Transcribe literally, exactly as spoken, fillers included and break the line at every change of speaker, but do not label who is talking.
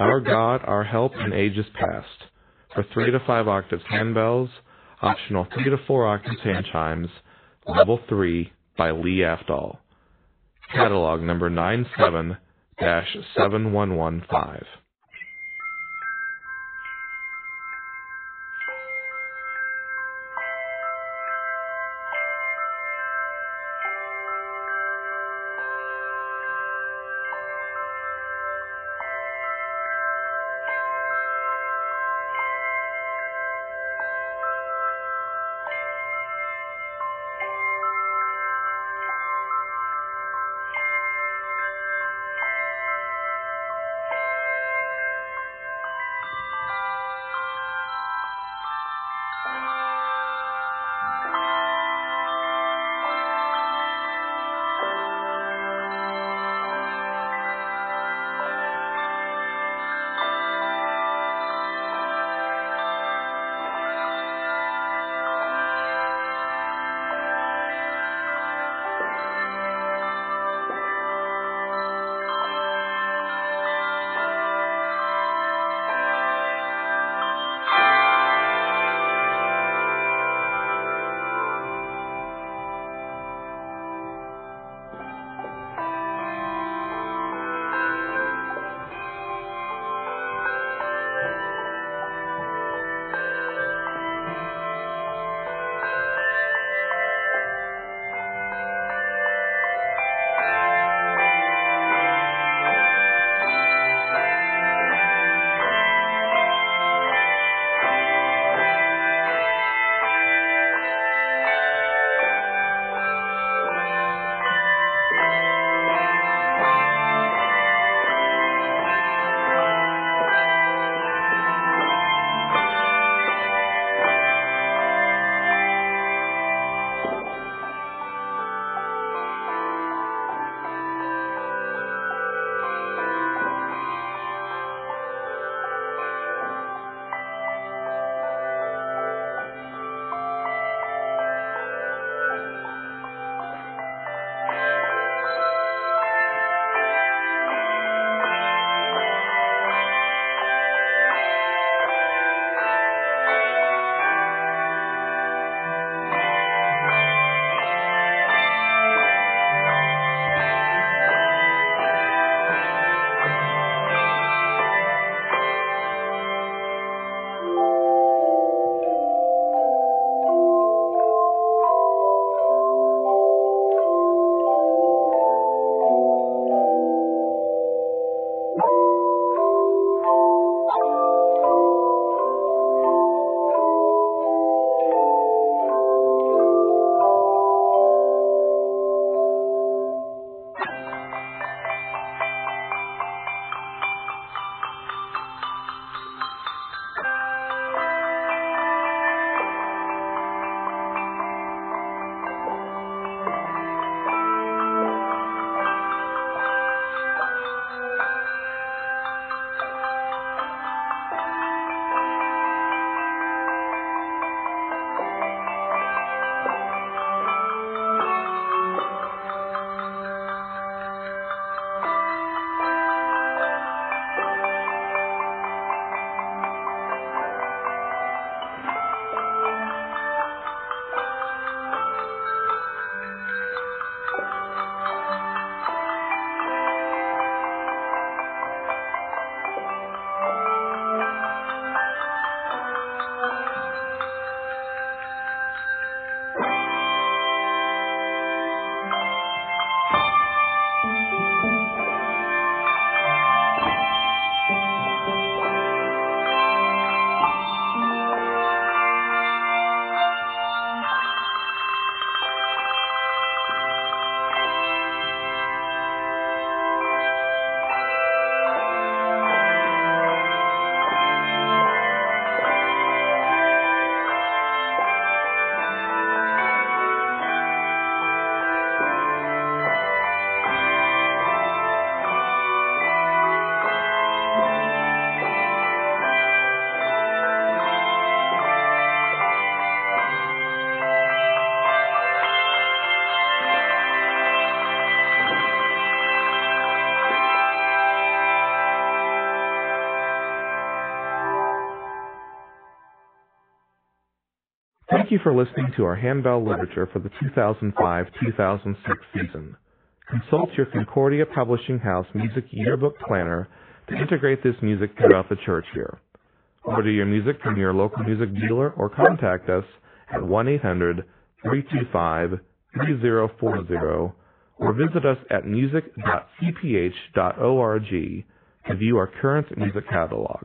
Our God, Our Help in Ages Past. For three to five octaves handbells, optional three to four octaves hand chimes, level three by Lee Afdal. Catalog number nine seven dash seven one one five. you for listening to our handbell literature for the two thousand five two thousand six season. Consult your Concordia Publishing House Music Yearbook Planner to integrate this music throughout the church year. Order your music from your local music dealer or contact us at one eight hundred three two five three zero four zero or visit us at music dot c p h dot org to view our current music catalog.